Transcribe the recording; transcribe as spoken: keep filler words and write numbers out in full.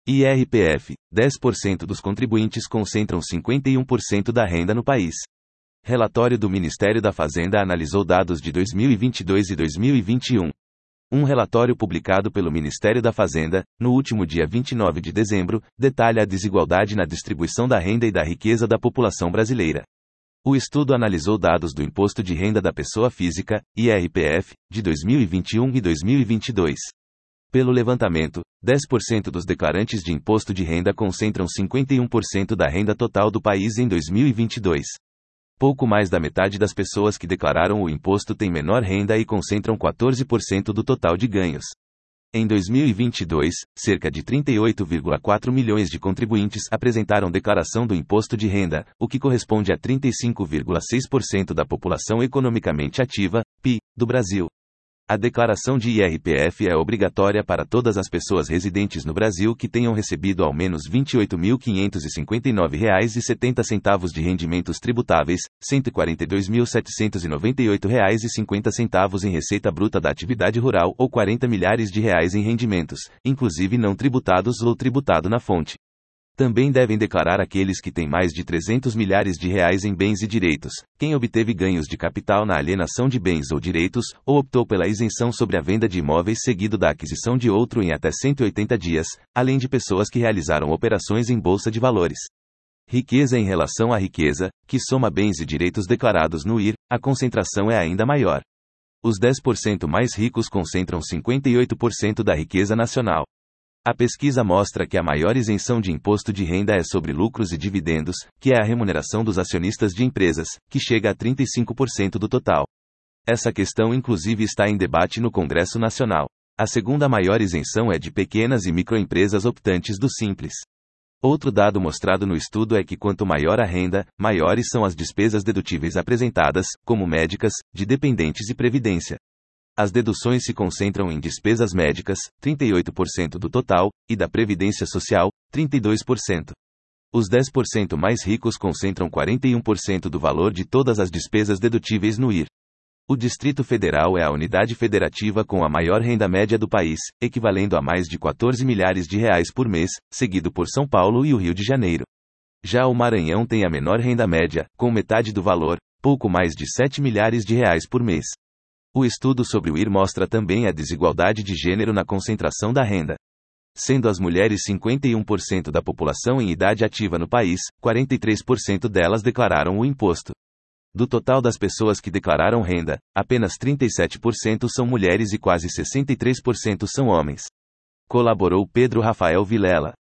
I R P F, dez por cento dos contribuintes concentram cinquenta e um por cento da renda no país. Relatório do Ministério da Fazenda analisou dados de dois mil e vinte e dois e dois mil e vinte e um. Um relatório publicado pelo Ministério da Fazenda, no último dia vinte e nove de dezembro, detalha a desigualdade na distribuição da renda e da riqueza da população brasileira. O estudo analisou dados do Imposto de Renda da Pessoa Física, I R P F, de dois mil e vinte e um e dois mil e vinte e dois. Pelo levantamento, dez por cento dos declarantes de imposto de renda concentram cinquenta e um por cento da renda total do país em dois mil e vinte e dois. Pouco mais da metade das pessoas que declararam o imposto tem menor renda e concentram quatorze por cento do total de ganhos. Em dois mil e vinte e dois, cerca de trinta e oito vírgula quatro milhões de contribuintes apresentaram declaração do imposto de renda, o que corresponde a trinta e cinco vírgula seis por cento da população economicamente ativa, P I, do Brasil. A declaração de I R P F é obrigatória para todas as pessoas residentes no Brasil que tenham recebido ao menos vinte e oito mil quinhentos e cinquenta e nove reais e setenta centavos de rendimentos tributáveis, cento e quarenta e dois mil setecentos e noventa e oito reais e cinquenta centavos em receita bruta da atividade rural ou quarenta milhares de reais em rendimentos, inclusive não tributados ou tributado na fonte. Também devem declarar aqueles que têm mais de trezentos milhares de reais em bens e direitos, quem obteve ganhos de capital na alienação de bens ou direitos, ou optou pela isenção sobre a venda de imóveis seguido da aquisição de outro em até cento e oitenta dias, além de pessoas que realizaram operações em bolsa de valores. Riqueza em relação à riqueza, que soma bens e direitos declarados no I R, a concentração é ainda maior. Os dez por cento mais ricos concentram cinquenta e oito por cento da riqueza nacional. A pesquisa mostra que a maior isenção de imposto de renda é sobre lucros e dividendos, que é a remuneração dos acionistas de empresas, que chega a trinta e cinco por cento do total. Essa questão inclusive está em debate no Congresso Nacional. A segunda maior isenção é de pequenas e microempresas optantes do Simples. Outro dado mostrado no estudo é que quanto maior a renda, maiores são as despesas dedutíveis apresentadas, como médicas, de dependentes e previdência. As deduções se concentram em despesas médicas, trinta e oito por cento do total, e da previdência social, trinta e dois por cento. Os dez por cento mais ricos concentram quarenta e um por cento do valor de todas as despesas dedutíveis no I R. O Distrito Federal é a unidade federativa com a maior renda média do país, equivalendo a mais de quatorze milhares de reais por mês, seguido por São Paulo e o Rio de Janeiro. Já o Maranhão tem a menor renda média, com metade do valor, pouco mais de sete milhares de reais por mês. O estudo sobre o I R mostra também a desigualdade de gênero na concentração da renda. Sendo as mulheres cinquenta e um por cento da população em idade ativa no país, quarenta e três por cento delas declararam o imposto. Do total das pessoas que declararam renda, apenas trinta e sete por cento são mulheres e quase sessenta e três por cento são homens. Colaborou Pedro Rafael Vilela.